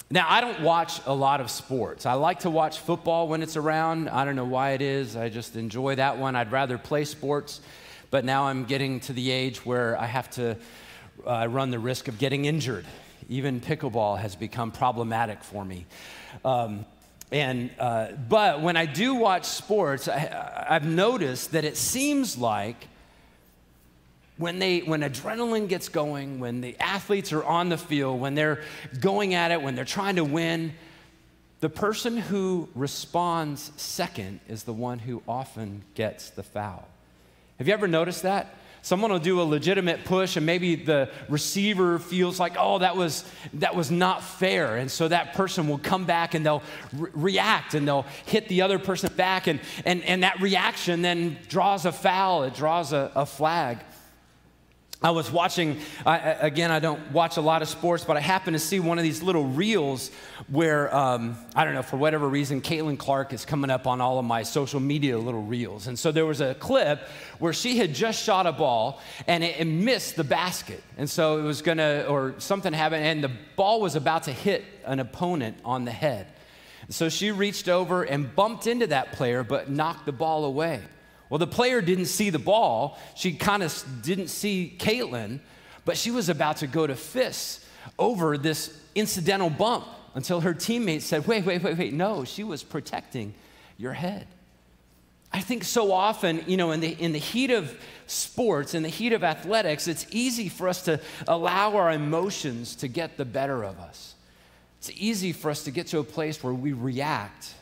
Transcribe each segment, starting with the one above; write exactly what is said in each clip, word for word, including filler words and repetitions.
Now, I don't watch a lot of sports. I like to watch football when it's around. I don't know why it is. I just enjoy that one. I'd rather play sports, but now I'm getting to the age where I have to uh, run the risk of getting injured. Even pickleball has become problematic for me. Um, and uh, but when I do watch sports, I, I've noticed that it seems like When they, when adrenaline gets going, when the athletes are on the field, when they're going at it, when they're trying to win, the person who responds second is the one who often gets the foul. Have you ever noticed that? Someone will do a legitimate push, and maybe the receiver feels like, oh, that was, that was not fair. And so that person will come back and they'll re- react and they'll hit the other person back. And, and, and that reaction then draws a foul, it draws a, a flag. I was watching, I, again, I don't watch a lot of sports, but I happened to see one of these little reels where, um, I don't know, for whatever reason, Caitlin Clark is coming up on all of my social media little reels. And so there was a clip where she had just shot a ball and it, it missed the basket. And so it was going to, or something happened, and the ball was about to hit an opponent on the head. So she reached over and bumped into that player, but knocked the ball away. Well, the player didn't see the ball. She kind of didn't see Caitlin, but she was about to go to fists over this incidental bump until her teammates said, wait, wait, wait, wait, no, she was protecting your head. I think so often, you know, in the, in the heat of sports, in the heat of athletics, it's easy for us to allow our emotions to get the better of us. It's easy for us to get to a place where we react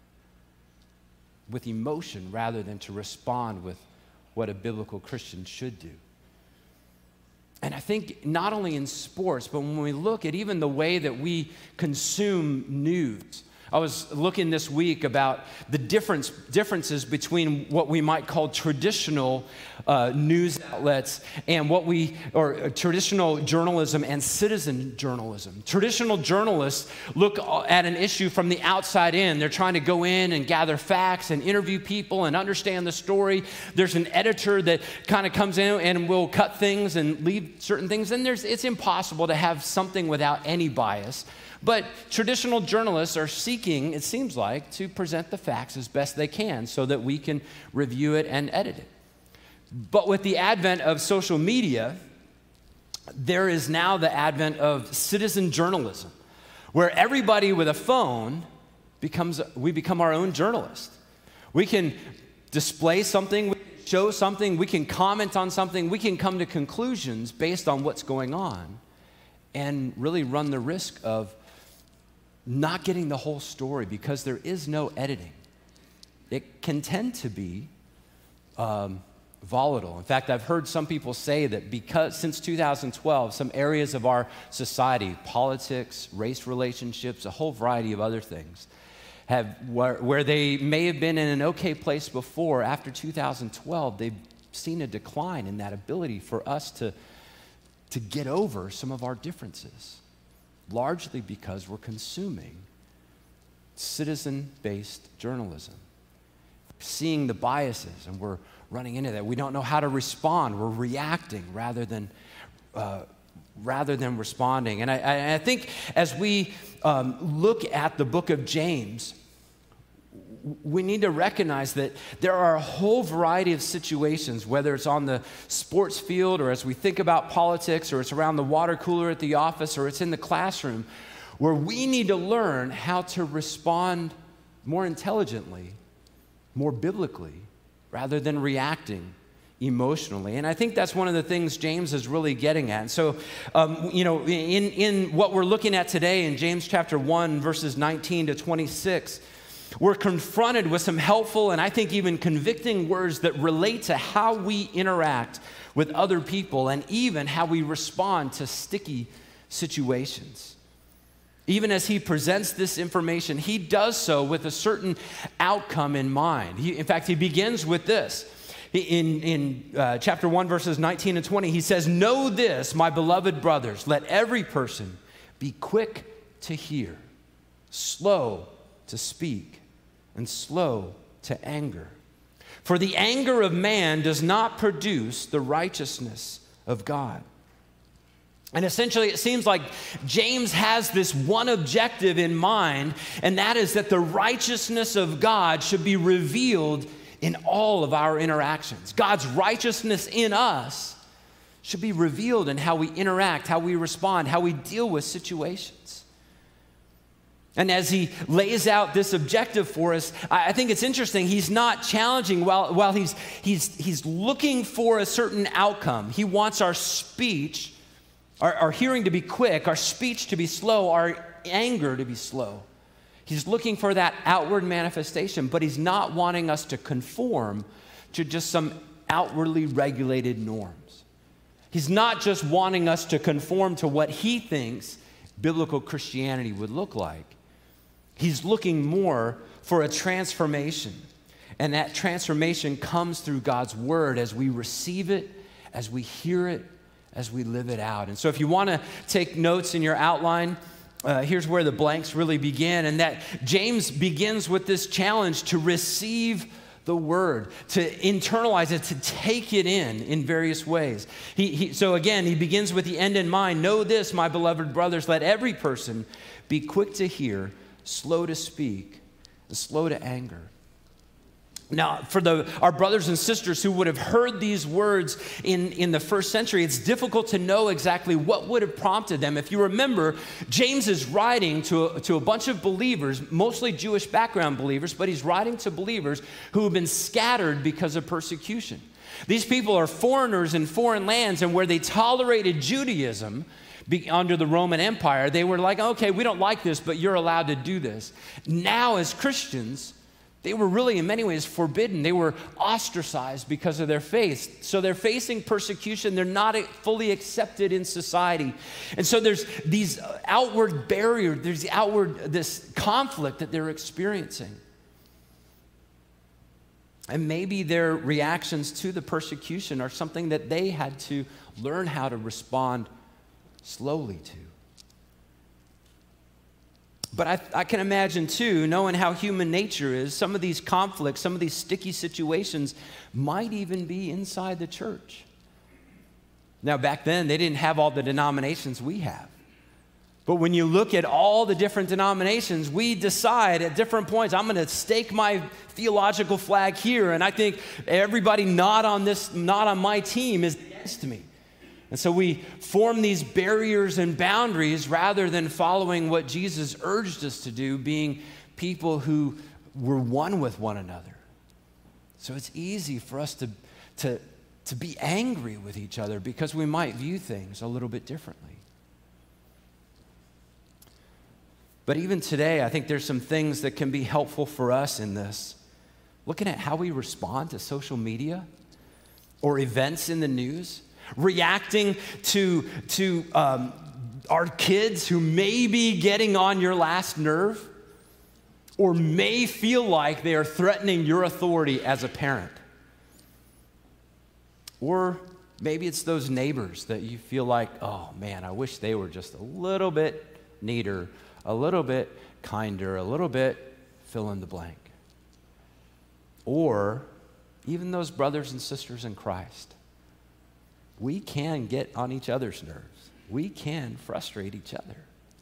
with emotion rather than to respond with what a biblical Christian should do. And I think not only in sports, but when we look at even the way that we consume news. I was looking this week about the difference, differences between what we might call traditional uh, news outlets and what we, or uh, traditional journalism and citizen journalism. Traditional journalists look at an issue from the outside in. They're trying to go in and gather facts and interview people and understand the story. There's an editor that kind of comes in and will cut things and leave certain things. And there's, it's impossible to have something without any bias. But traditional journalists are seeking, it seems like, to present the facts as best they can so that we can review it and edit it. But with the advent of social media, there is now the advent of citizen journalism, where everybody with a phone becomes, we become our own journalist. We can display something, we can show something, we can comment on something, we can come to conclusions based on what's going on and really run the risk of not getting the whole story because there is no editing. It can tend to be um, volatile. In fact, I've heard some people say that because since two thousand twelve, some areas of our society, politics, race relationships, a whole variety of other things, have where, where they may have been in an okay place before, after two thousand twelve, they've seen a decline in that ability for us to, to get over some of our differences. Largely because we're consuming citizen-based journalism. Seeing the biases, and we're running into that. We don't know how to respond. We're reacting rather than, uh, rather than responding. And I, I think as we um, look at the book of James, we need to recognize that there are a whole variety of situations, whether it's on the sports field or as we think about politics or it's around the water cooler at the office or it's in the classroom, where we need to learn how to respond more intelligently, more biblically, rather than reacting emotionally. And I think that's one of the things James is really getting at. And so, um, you know, in, in what we're looking at today in James chapter one, verses nineteen to twenty-six, we're confronted with some helpful and I think even convicting words that relate to how we interact with other people and even how we respond to sticky situations. Even as he presents this information, he does so with a certain outcome in mind. He, in fact, he begins with this. In, in uh, chapter one, verses nineteen and twenty, he says, "Know this, my beloved brothers, let every person be quick to hear, slow to speak, and slow to anger. For the anger of man does not produce the righteousness of God. And essentially, it seems like James has this one objective in mind, and that is that the righteousness of God should be revealed in all of our interactions. God's righteousness in us should be revealed in how we interact, how we respond, how we deal with situations. And as he lays out this objective for us, I think it's interesting. He's not challenging while, while he's, he's, he's looking for a certain outcome. He wants our speech, our, our hearing to be quick, our speech to be slow, our anger to be slow. He's looking for that outward manifestation, but he's not wanting us to conform to just some outwardly regulated norms. He's not just wanting us to conform to what he thinks biblical Christianity would look like. He's looking more for a transformation. And that transformation comes through God's word as we receive it, as we hear it, as we live it out. And so if you want to take notes in your outline, uh, here's where the blanks really begin. And that James begins with this challenge to receive the word, to internalize it, to take it in in various ways. He, he, so again, he begins with the end in mind. Know this, my beloved brothers, let every person be quick to hear, slow to speak, and slow to anger. Now, for the, our brothers and sisters who would have heard these words in, in the first century, it's difficult to know exactly what would have prompted them. If you remember, James is writing to a, to a bunch of believers, mostly Jewish background believers, but he's writing to believers who have been scattered because of persecution. These people are foreigners in foreign lands, and where they tolerated Judaism under the Roman Empire, they were like, okay, we don't like this, but you're allowed to do this. Now, as Christians, they were really, in many ways, forbidden. They were ostracized because of their faith. So they're facing persecution. They're not fully accepted in society. And so there's these outward barriers, there's the outward, this conflict that they're experiencing. And maybe their reactions to the persecution are something that they had to learn how to respond slowly to. But I, I can imagine, too, knowing how human nature is, some of these conflicts, some of these sticky situations might even be inside the church. Now, back then, they didn't have all the denominations we have. But when you look at all the different denominations, we decide at different points, I'm going to stake my theological flag here, and I think everybody not on this, not on my team is against me. And so we form these barriers and boundaries rather than following what Jesus urged us to do, being people who were one with one another. So it's easy for us to, to, to be angry with each other because we might view things a little bit differently. But even today, I think there's some things that can be helpful for us in this. Looking at how we respond to social media or events in the news. Reacting to, to um, our kids who may be getting on your last nerve or may feel like they are threatening your authority as a parent. Or maybe it's those neighbors that you feel like, oh man, I wish they were just a little bit neater, a little bit kinder, a little bit fill in the blank. Or even those brothers and sisters in Christ. We can get on each other's nerves. We can frustrate each other.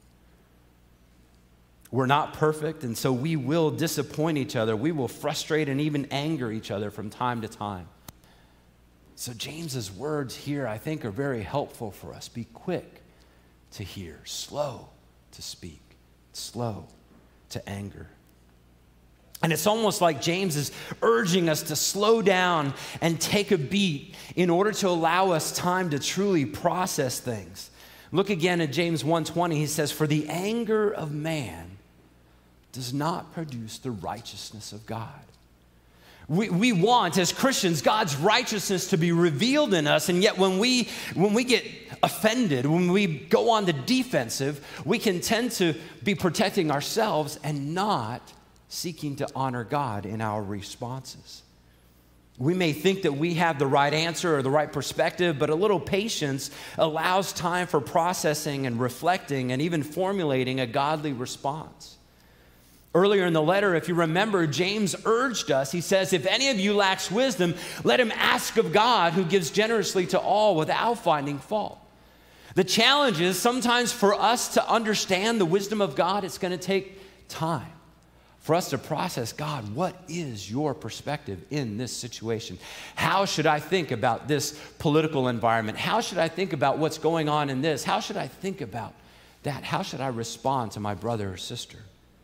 We're not perfect, and so we will disappoint each other. We will frustrate and even anger each other from time to time. So James's words here, I think, are very helpful for us. Be quick to hear, slow to speak, slow to anger. And it's almost like James is urging us to slow down and take a beat in order to allow us time to truly process things. Look again at James one twenty. He says, for the anger of man does not produce the righteousness of God. We, we want, as Christians, God's righteousness to be revealed in us, and yet when we, when we get offended, when we go on the defensive, we can tend to be protecting ourselves and not seeking to honor God in our responses. We may think that we have the right answer or the right perspective, but a little patience allows time for processing and reflecting and even formulating a godly response. Earlier in the letter, if you remember, James urged us, he says, if any of you lacks wisdom, let him ask of God who gives generously to all without finding fault. The challenge is sometimes for us to understand the wisdom of God, it's going to take time for us to process, God, what is your perspective in this situation? How should I think about this political environment? How should I think about what's going on in this? How should I think about that? How should I respond to my brother or sister?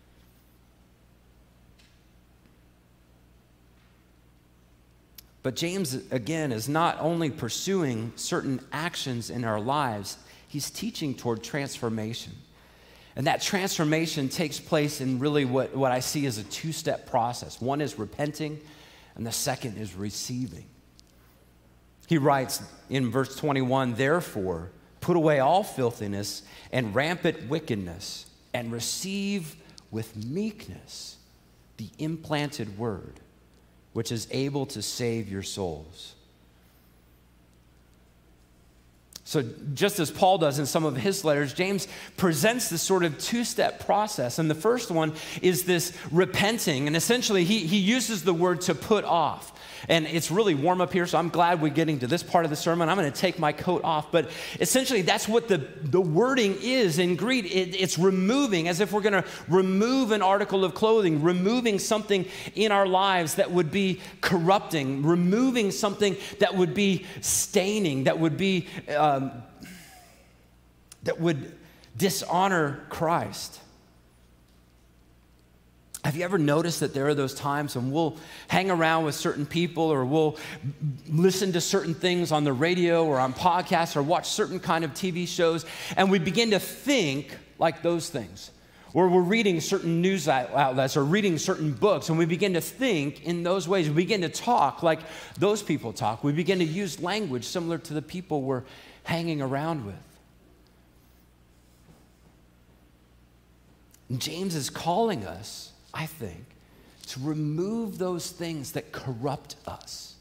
But James, again, is not only pursuing certain actions in our lives, he's teaching toward transformation. And that transformation takes place in really what, what I see as a two-step process. One is repenting, and the second is receiving. He writes in verse twenty-one, therefore, put away all filthiness and rampant wickedness, and receive with meekness the implanted word, which is able to save your souls. So just as Paul does in some of his letters, James presents this sort of two-step process. And the first one is this repenting. And essentially, he, he uses the word to put off. And it's really warm up here, so I'm glad we're getting to this part of the sermon. I'm going to take my coat off. But essentially, that's what the, the wording is in Greek. It, it's removing, as if we're going to remove an article of clothing, removing something in our lives that would be corrupting, removing something that would be staining, that would be um, that would dishonor Christ. Have you ever noticed that there are those times when we'll hang around with certain people, or we'll listen to certain things on the radio or on podcasts, or watch certain kind of T V shows, and we begin to think like those things? Or we're reading certain news outlets or reading certain books, and we begin to think in those ways. We begin to talk like those people talk. We begin to use language similar to the people we're hanging around with. And James is calling us, I think, to remove those things that corrupt us.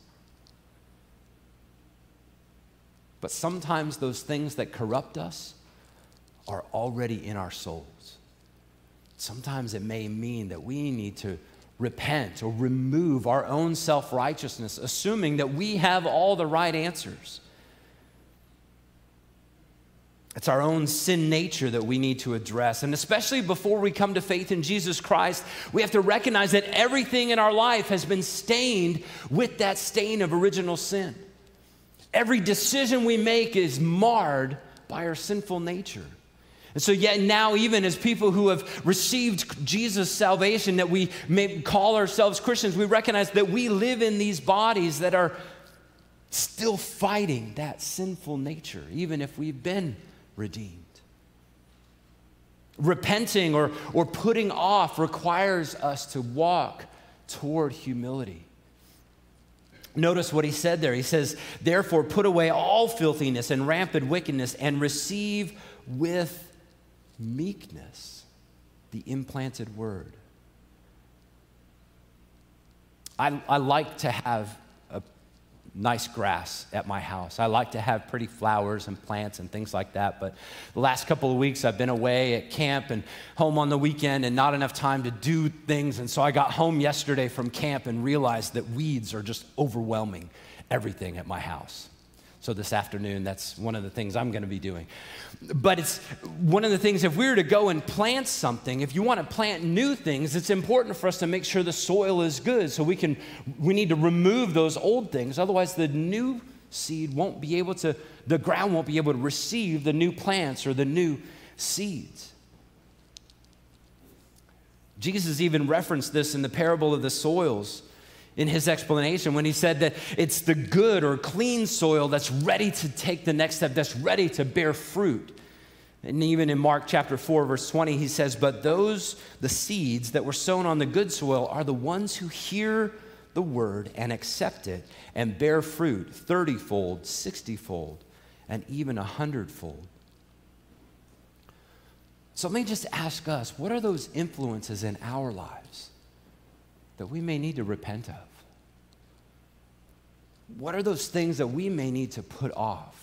But sometimes those things that corrupt us are already in our souls. Sometimes it may mean that we need to repent or remove our own self-righteousness, assuming that we have all the right answers. It's our own sin nature that we need to address. And especially before we come to faith in Jesus Christ, we have to recognize that everything in our life has been stained with that stain of original sin. Every decision we make is marred by our sinful nature. And so yet now, even as people who have received Jesus' salvation, that we may call ourselves Christians, we recognize that we live in these bodies that are still fighting that sinful nature, even if we've been redeemed. Repenting or, or putting off requires us to walk toward humility. Notice what he said there. He says, therefore, put away all filthiness and rampant wickedness, and receive with meekness the implanted word. I, I like to have a nice grass at my house. I like to have pretty flowers and plants and things like that. But the last couple of weeks I've been away at camp and home on the weekend, and not enough time to do things. And so I got home yesterday from camp and realized that weeds are just overwhelming everything at my house. So this afternoon, that's one of the things I'm going to be doing. But it's one of the things, if we were to go and plant something, if you want to plant new things, it's important for us to make sure the soil is good. So we can, we need to remove those old things. Otherwise, the new seed won't be able to, the ground won't be able to receive the new plants or the new seeds. Jesus even referenced this in the parable of the soils in his explanation when he said that it's the good or clean soil that's ready to take the next step, that's ready to bear fruit. And even in Mark chapter four, verse twenty, he says, but those, the seeds that were sown on the good soil, are the ones who hear the word and accept it and bear fruit thirty-fold, sixty-fold, and even a hundredfold. So let me just ask us, what are those influences in our lives that we may need to repent of? What are those things that we may need to put off?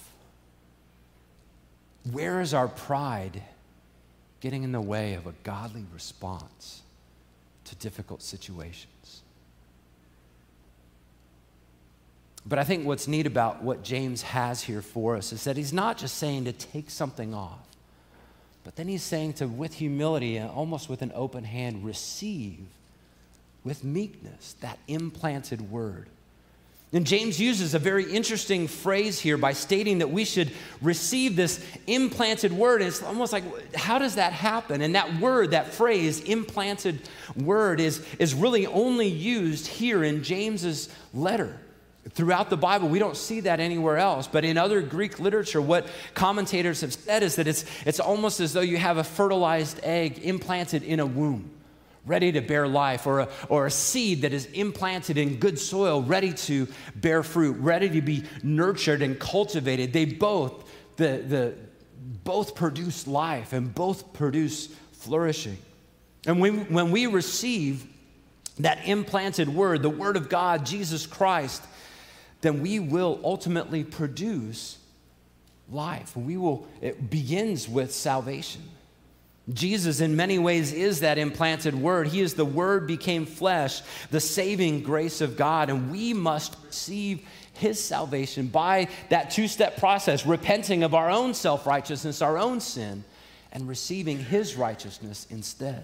Where is our pride getting in the way of a godly response to difficult situations? But I think what's neat about what James has here for us is that he's not just saying to take something off, but then he's saying to, with humility and almost with an open hand, receive with meekness that implanted word. And James uses a very interesting phrase here by stating that we should receive this implanted word. And it's almost like, how does that happen? And that word, that phrase, implanted word, is, is really only used here in James's letter. Throughout the Bible, we don't see that anywhere else. But in other Greek literature, what commentators have said is that it's, it's almost as though you have a fertilized egg implanted in a womb, ready to bear life, or a, or a seed that is implanted in good soil, ready to bear fruit, ready to be nurtured and cultivated. They both, the, the, both produce life and both produce flourishing. And when, when we receive that implanted word, the word of God, Jesus Christ, then we will ultimately produce life. We will, it begins with salvation. Jesus, in many ways, is that implanted word. He is the word became flesh, the saving grace of God, and we must receive his salvation by that two-step process, repenting of our own self-righteousness, our own sin, and receiving his righteousness instead.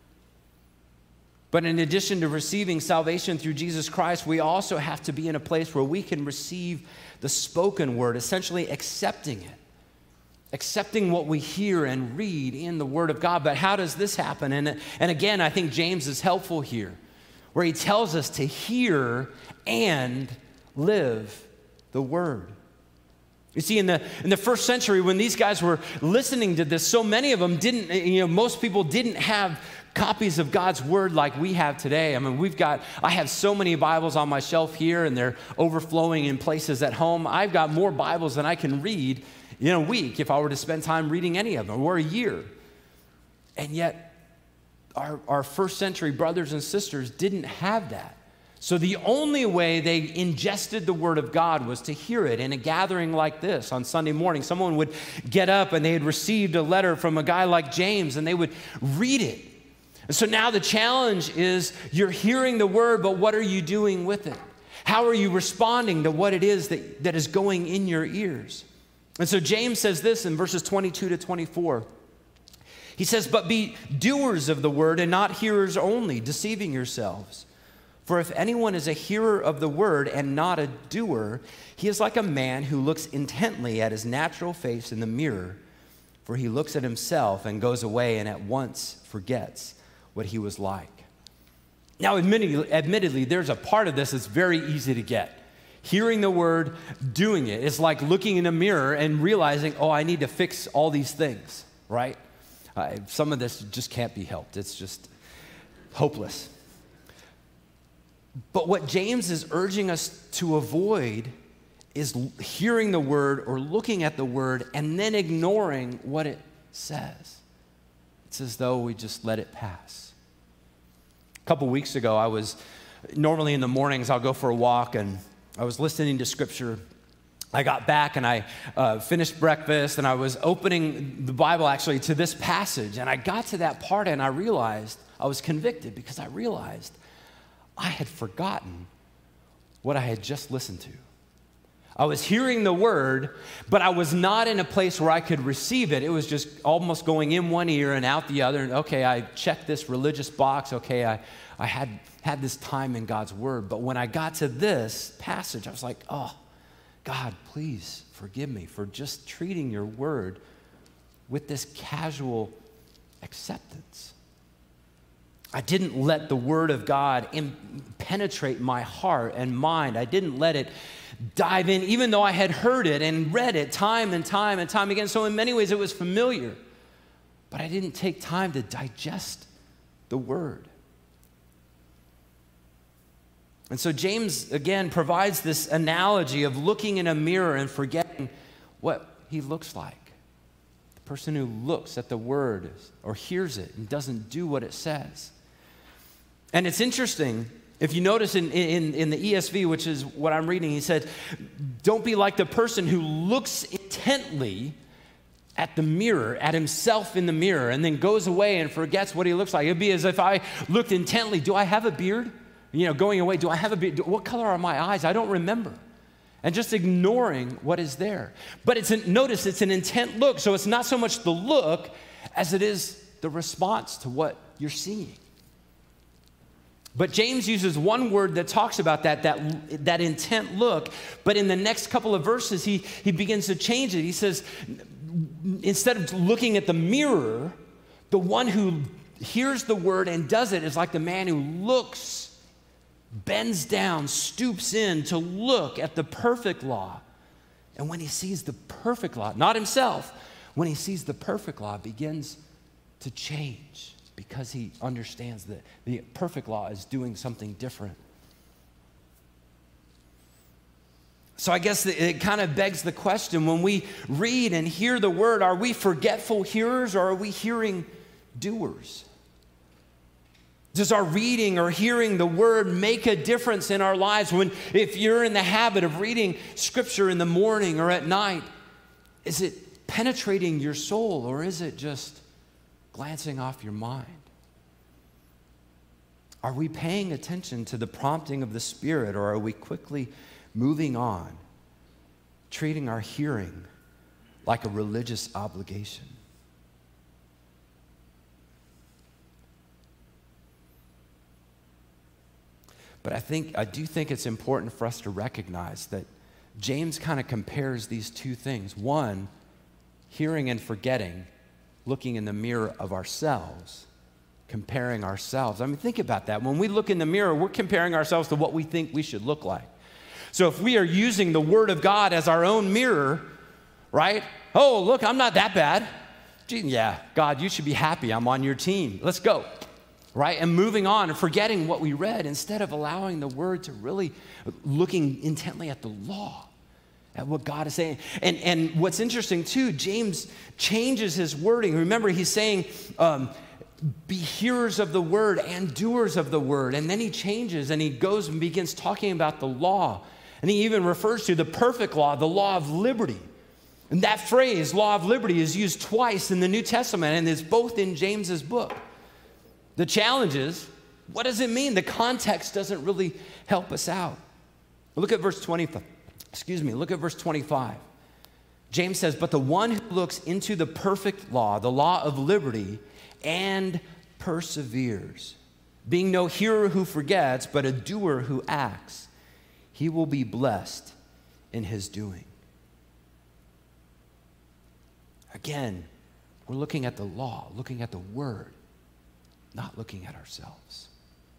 But in addition to receiving salvation through Jesus Christ, we also have to be in a place where we can receive the spoken word, essentially accepting it. Accepting what we hear and read in the Word of God. But how does this happen? And, and again, I think James is helpful here, where he tells us to hear and live the Word. You see, in the, in the first century, when these guys were listening to this, so many of them didn't, you know, most people didn't have copies of God's Word like we have today. I mean, we've got, I have so many Bibles on my shelf here, and they're overflowing in places at home. I've got more Bibles than I can read in a week if I were to spend time reading any of them, or a year. And yet, our, our first century brothers and sisters didn't have that. So the only way they ingested the Word of God was to hear it in a gathering like this on Sunday morning. Someone would get up and they had received a letter from a guy like James, and they would read it. And so now the challenge is, you're hearing the Word, but what are you doing with it? How are you responding to what it is that, that is going in your ears? And so James says this in verses twenty-two to twenty-four. He says, "But be doers of the word and not hearers only, deceiving yourselves. For if anyone is a hearer of the word and not a doer, he is like a man who looks intently at his natural face in the mirror. For he looks at himself and goes away and at once forgets what he was like." Now, admittedly, admittedly, there's a part of this that's very easy to get. Hearing the word, doing it. It's like looking in a mirror and realizing, oh, I need to fix all these things, right? Uh, some of this just can't be helped. It's just hopeless. But what James is urging us to avoid is hearing the word or looking at the word and then ignoring what it says. It's as though we just let it pass. A couple weeks ago, I was, normally in the mornings, I'll go for a walk, and I was listening to scripture. I got back and I uh, finished breakfast, and I was opening the Bible actually to this passage, and I got to that part and I realized, I was convicted because I realized I had forgotten what I had just listened to. I was hearing the word, but I was not in a place where I could receive it. It was just almost going in one ear and out the other. And okay, I checked this religious box. Okay, I, I had, had this time in God's word. But when I got to this passage, I was like, oh, God, please forgive me for just treating your word with this casual acceptance. I didn't let the word of God in, penetrate my heart and mind. I didn't let it dive in, even though I had heard it and read it time and time and time again. So in many ways it was familiar, but I didn't take time to digest the word. And so James, again, provides this analogy of looking in a mirror and forgetting what he looks like. The person who looks at the word or hears it and doesn't do what it says. And it's interesting, if you notice in, in, in the E S V, which is what I'm reading, he said, don't be like the person who looks intently at the mirror, at himself in the mirror, and then goes away and forgets what he looks like. It'd be as if I looked intently, do I have a beard? You know, going away, do I have a beard? What color are my eyes? I don't remember. and just ignoring what is there. But it's an, notice it's an intent look, so it's not so much the look as it is the response to what you're seeing. But James uses one word that talks about that, that, that intent look, but in the next couple of verses, he, he begins to change it. He says, instead of looking at the mirror, the one who hears the word and does it is like the man who looks, bends down, stoops in to look at the perfect law. And when he sees the perfect law, not himself, when he sees the perfect law, begins to change because he understands that the perfect law is doing something different. So I guess it kind of begs the question, when we read and hear the word, are we forgetful hearers or are we hearing doers? Does our reading or hearing the word make a difference in our lives? When, if you're in the habit of reading scripture in the morning or at night, is it penetrating your soul or is it just glancing off your mind? Are we paying attention to the prompting of the Spirit, or are we quickly moving on, treating our hearing like a religious obligation? But I think, I do think it's important for us to recognize that James kind of compares these two things. One, hearing and forgetting, looking in the mirror of ourselves, comparing ourselves. I mean, think about that. When we look in the mirror, we're comparing ourselves to what we think we should look like. So if we are using the Word of God as our own mirror, right? Oh, look, I'm not that bad. Gee, yeah, God, you should be happy. I'm on your team. Let's go. Right? And moving on and forgetting what we read instead of allowing the word to really looking intently at the law, at what God is saying. And, and what's interesting too, James changes his wording. Remember, he's saying, um, be hearers of the word and doers of the word. And then he changes and he goes and begins talking about the law. And he even refers to the perfect law, the law of liberty. And that phrase, law of liberty, is used twice in the New Testament and is both in James's book. The challenge is, what does it mean? The context doesn't really help us out. Look at verse twenty-five. Excuse me, look at verse twenty-five. James says, but the one who looks into the perfect law, the law of liberty, and perseveres, being no hearer who forgets, but a doer who acts, he will be blessed in his doing. Again, we're looking at the law, looking at the word, not looking at ourselves.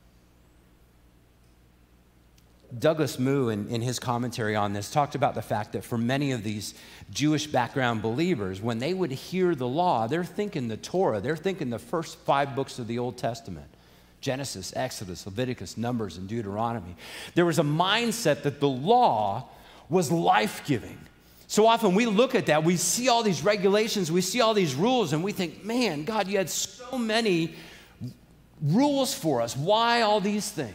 Douglas Moo, in, in his commentary on this, talked about the fact that for many of these Jewish background believers, when they would hear the law, they're thinking the Torah, they're thinking the first five books of the Old Testament, Genesis, Exodus, Leviticus, Numbers, and Deuteronomy. There was a mindset that the law was life-giving. So often we look at that, we see all these regulations, we see all these rules, and we think, man, God, you had so many rules for us. Why all these things?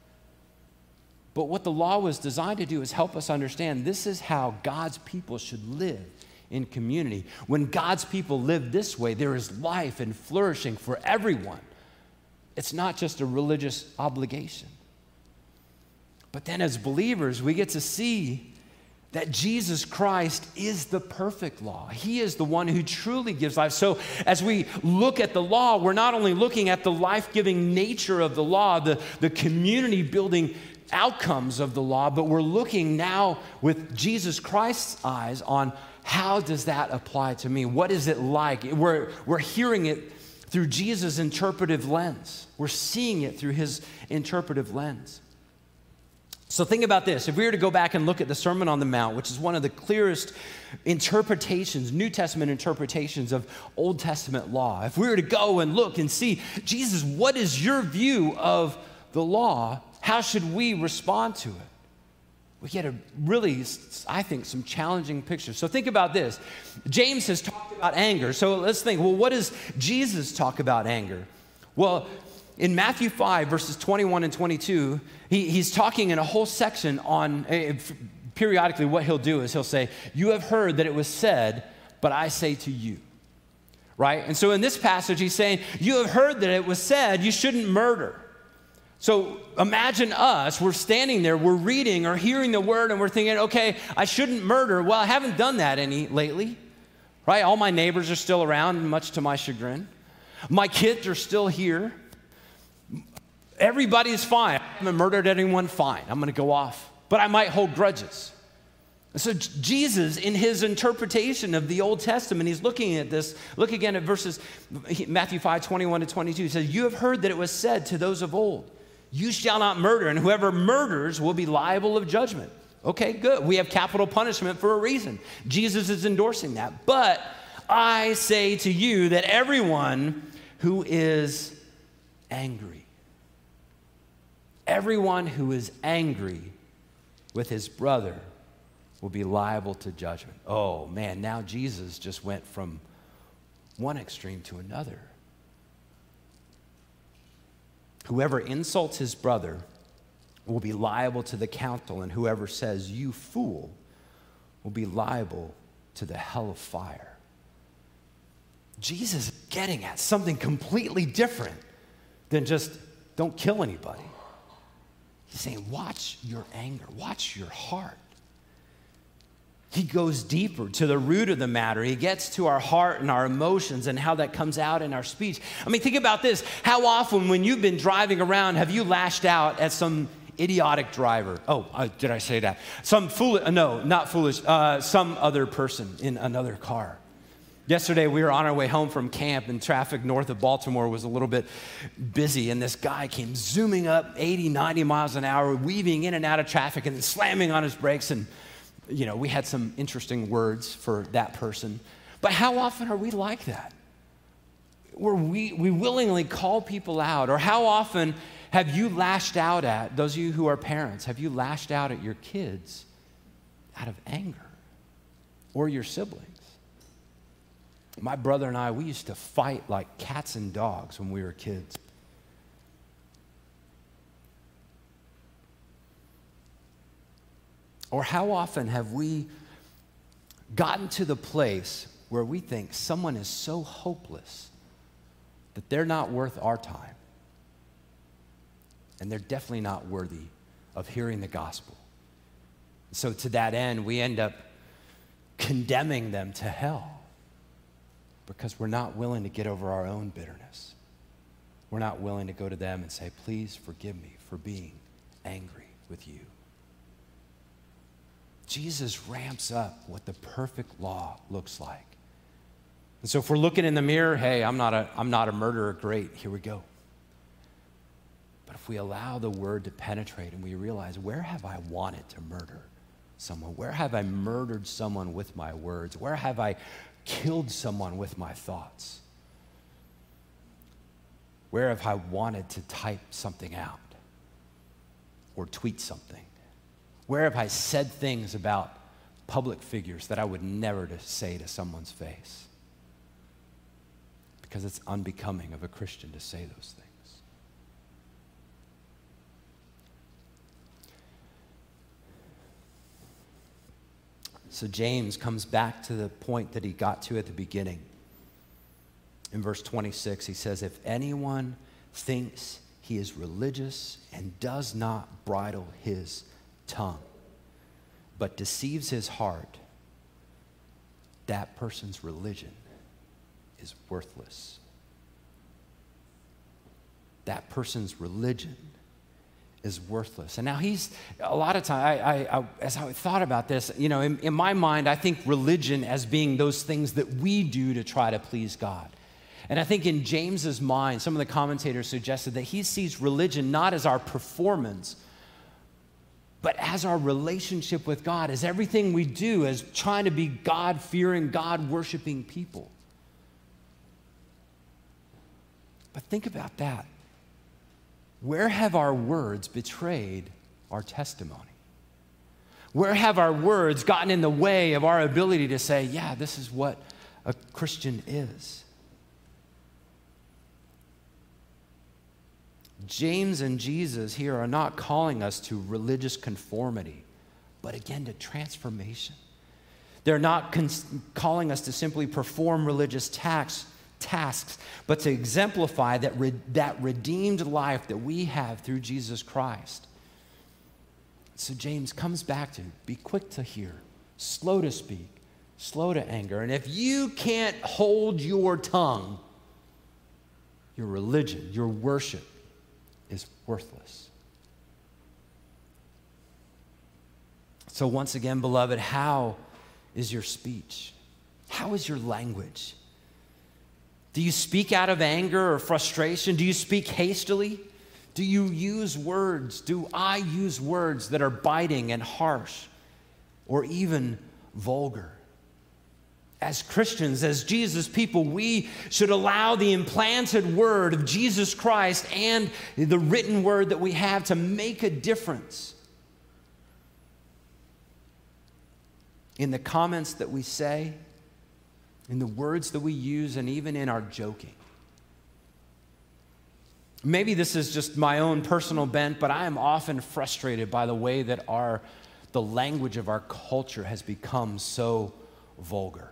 But what the law was designed to do is help us understand this is how God's people should live in community. When God's people live this way, there is life and flourishing for everyone. It's not just a religious obligation. But then as believers, we get to see that Jesus Christ is the perfect law. He is the one who truly gives life. So as we look at the law, we're not only looking at the life-giving nature of the law, the, the community-building outcomes of the law, but we're looking now with Jesus Christ's eyes on how does that apply to me? What is it like? We're, we're hearing it through Jesus' interpretive lens. We're seeing it through his interpretive lens. So think about this. If we were to go back and look at the Sermon on the Mount, which is one of the clearest interpretations, New Testament interpretations of Old Testament law, if we were to go and look and see, Jesus, what is your view of the law? How should we respond to it? We get a really, I think, some challenging pictures. So think about this. James has talked about anger. So let's think, well, what does Jesus talk about anger? Well, in Matthew five, verses twenty-one and twenty-two, he, he's talking in a whole section on, uh, periodically what he'll do is he'll say, you have heard that it was said, but I say to you. Right? And so in this passage, he's saying, you have heard that it was said you shouldn't murder. So imagine us, we're standing there, we're reading or hearing the word, and we're thinking, okay, I shouldn't murder. Well, I haven't done that any lately, right? All my neighbors are still around, much to my chagrin. My kids are still here. Everybody's fine. I haven't murdered anyone, fine. I'm going to go off. But I might hold grudges. So Jesus, in his interpretation of the Old Testament, he's looking at this. Look again at verses, Matthew five, twenty-one to twenty-two. He says, you have heard that it was said to those of old, you shall not murder, and whoever murders will be liable of judgment. Okay, good. We have capital punishment for a reason. Jesus is endorsing that. But I say to you that everyone who is angry, everyone who is angry with his brother will be liable to judgment. Oh, man, now Jesus just went from one extreme to another. Whoever insults his brother will be liable to the council, and whoever says, you fool, will be liable to the hell of fire. Jesus is getting at something completely different than just don't kill anybody. He's saying, watch your anger, watch your heart. He goes deeper to the root of the matter. He gets to our heart and our emotions and how that comes out in our speech. I mean, think about this. How often when you've been driving around have you lashed out at some idiotic driver? Oh, uh, did I say that? Some foolish, uh, no, not foolish, uh, some other person in another car. Yesterday, we were on our way home from camp, and traffic north of Baltimore was a little bit busy, and this guy came zooming up eighty, ninety miles an hour, weaving in and out of traffic and then slamming on his brakes. And you know, we had some interesting words for that person. But how often are we like that? Where we, we willingly call people out? Or how often have you lashed out at, those of you who are parents, have you lashed out at your kids out of anger? Or your siblings? My brother and I, we used to fight like cats and dogs when we were kids. Or how often have we gotten to the place where we think someone is so hopeless that they're not worth our time, and they're definitely not worthy of hearing the gospel? So to that end, we end up condemning them to hell because we're not willing to get over our own bitterness. We're not willing to go to them and say, please forgive me for being angry with you. Jesus ramps up what the perfect law looks like. And so if we're looking in the mirror, hey, I'm not a, I'm not a murderer, great, here we go. But if we allow the word to penetrate and we realize, where have I wanted to murder someone? Where have I murdered someone with my words? Where have I killed someone with my thoughts? Where have I wanted to type something out or tweet something? Where have I said things about public figures that I would never to say to someone's face? Because it's unbecoming of a Christian to say those things. So James comes back to the point that he got to at the beginning. In verse twenty-six, he says, if anyone thinks he is religious and does not bridle his tongue, but deceives his heart, that person's religion is worthless. That person's religion is worthless. And now he's, a lot of time, I, I, I, as I thought about this, you know, in, in my mind, I think religion as being those things that we do to try to please God. And I think in James's mind, some of the commentators suggested that he sees religion not as our performance, but as our relationship with God, as everything we do, as trying to be God-fearing, God-worshiping people. But think about that. Where have our words betrayed our testimony? Where have our words gotten in the way of our ability to say, yeah, this is what a Christian is? James and Jesus here are not calling us to religious conformity, but again to transformation. They're not cons- calling us to simply perform religious tasks, tasks, but to exemplify that, re- that redeemed life that we have through Jesus Christ. So James comes back to, be quick to hear, slow to speak, slow to anger. And if you can't hold your tongue, your religion, your worship is worthless. So once again, beloved, how is your speech? How is your language? Do you speak out of anger or frustration? Do you speak hastily? Do you use words? Do I use words that are biting and harsh or even vulgar? As Christians, as Jesus people, we should allow the implanted word of Jesus Christ and the written word that we have to make a difference in the comments that we say, in the words that we use, and even in our joking. Maybe this is just my own personal bent, but I am often frustrated by the way that our, the language of our culture has become so vulgar.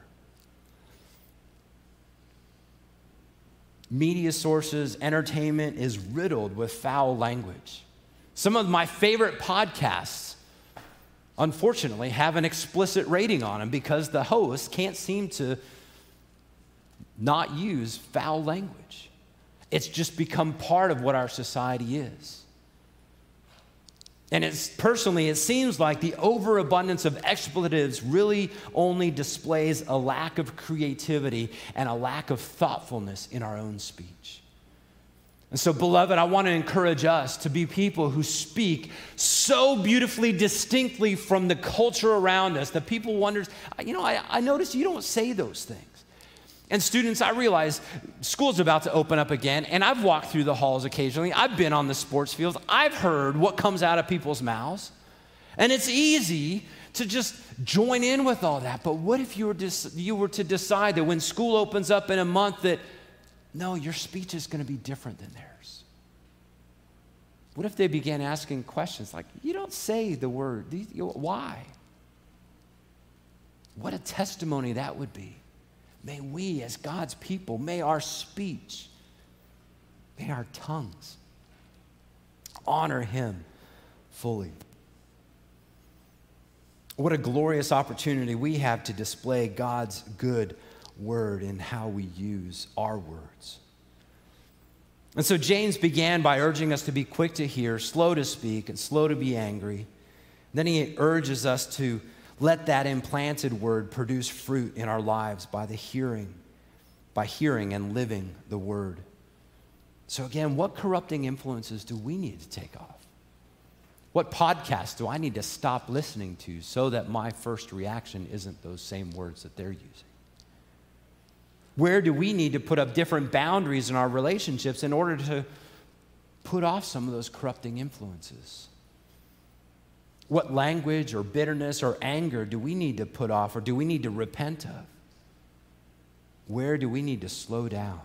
Media sources, entertainment is riddled with foul language. Some of my favorite podcasts, unfortunately, have an explicit rating on them because the host can't seem to not use foul language. It's just become part of what our society is. And it's personally, it seems like the overabundance of expletives really only displays a lack of creativity and a lack of thoughtfulness in our own speech. And so, beloved, I want to encourage us to be people who speak so beautifully, distinctly from the culture around us that people wonder, you know, I, I notice you don't say those things. And students, I realize school's about to open up again, and I've walked through the halls occasionally. I've been on the sports fields. I've heard what comes out of people's mouths. And it's easy to just join in with all that. But what if you were, dis- you were to decide that when school opens up in a month that, no, your speech is going to be different than theirs? What if they began asking questions like, you don't say the word, why? What a testimony that would be. May we, as God's people, may our speech, may our tongues honor Him fully. What a glorious opportunity we have to display God's good word in how we use our words. And so James began by urging us to be quick to hear, slow to speak, and slow to be angry. Then he urges us to let that implanted word produce fruit in our lives by the hearing, by hearing and living the word. So again, what corrupting influences do we need to take off? What podcasts do I need to stop listening to so that my first reaction isn't those same words that they're using? Where do we need to put up different boundaries in our relationships in order to put off some of those corrupting influences? What language or bitterness or anger do we need to put off or do we need to repent of? Where do we need to slow down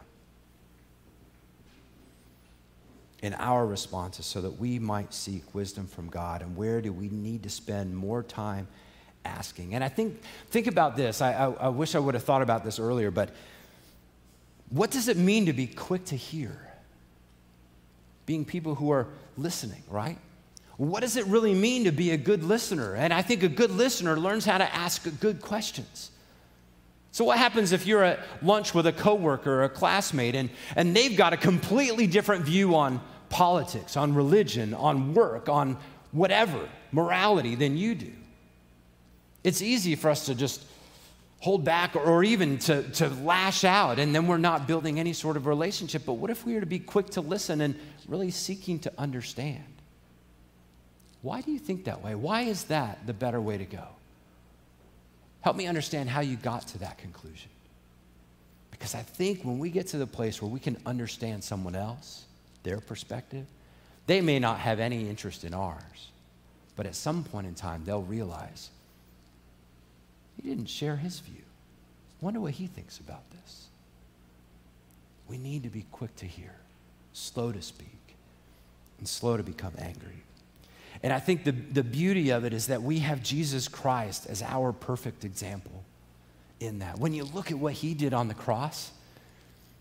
in our responses so that we might seek wisdom from God? And where do we need to spend more time asking? And I think, think about this. I, I, I wish I would have thought about this earlier, but what does it mean to be quick to hear? Being people who are listening, right? What does it really mean to be a good listener? And I think a good listener learns how to ask good questions. So what happens if you're at lunch with a coworker or a classmate and, and they've got a completely different view on politics, on religion, on work, on whatever, morality than you do? It's easy for us to just hold back or, or even to, to lash out, and then we're not building any sort of relationship. But what if we were to be quick to listen and really seeking to understand? Why do you think that way? Why is that the better way to go? Help me understand how you got to that conclusion. Because I think when we get to the place where we can understand someone else, their perspective, they may not have any interest in ours, but at some point in time, they'll realize he didn't share his view. Wonder what he thinks about this. We need to be quick to hear, slow to speak, and slow to become angry. And I think the, the beauty of it is that we have Jesus Christ as our perfect example in that. When you look at what he did on the cross,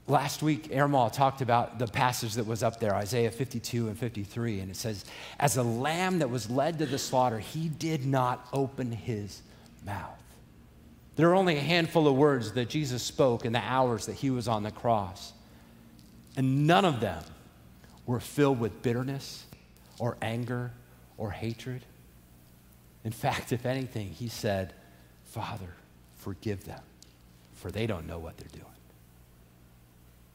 Last week, Ermal talked about the passage that was up there, Isaiah fifty-two and fifty-three, and it says, as a lamb that was led to the slaughter, he did not open his mouth. There are only a handful of words that Jesus spoke in the hours that he was on the cross, and none of them were filled with bitterness or anger or hatred. In fact, if anything, he said, Father, forgive them, for they don't know what they're doing.